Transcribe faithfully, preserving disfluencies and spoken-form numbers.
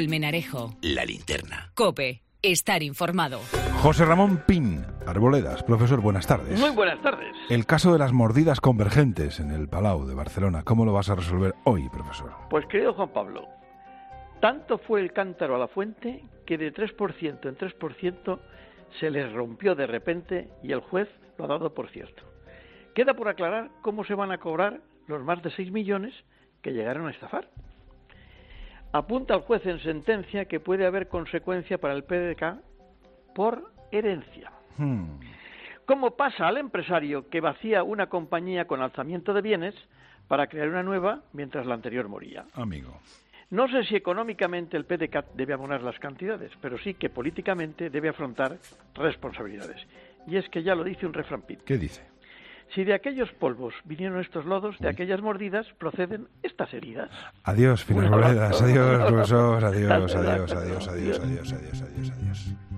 Colmenarejo. La Linterna. COPE. Estar informado. José Ramón Pin, Arboledas. Profesor, buenas tardes. Muy buenas tardes. El caso de las mordidas convergentes en el Palau de Barcelona, ¿cómo lo vas a resolver hoy, profesor? Pues, querido Juan Pablo, tanto fue el cántaro a la fuente que de tres por ciento en tres por ciento se les rompió de repente y el juez lo ha dado por cierto. Queda por aclarar cómo se van a cobrar los más de seis millones que llegaron a estafar. Apunta el juez en sentencia que puede haber consecuencia para el P D C A por herencia. Hmm. ¿Cómo pasa al empresario que vacía una compañía con alzamiento de bienes para crear una nueva mientras la anterior moría? Amigo. No sé si económicamente el P D C A debe abonar las cantidades, pero sí que políticamente debe afrontar responsabilidades. Y es que ya lo dice un refrán pit. ¿Qué dice? Si de aquellos polvos vinieron estos lodos, de aquellas mordidas proceden estas heridas. Adiós, Pin Arboledas. Adiós, profesor. Adiós, adiós, adiós, adiós, adiós, adiós, adiós, adiós, adiós.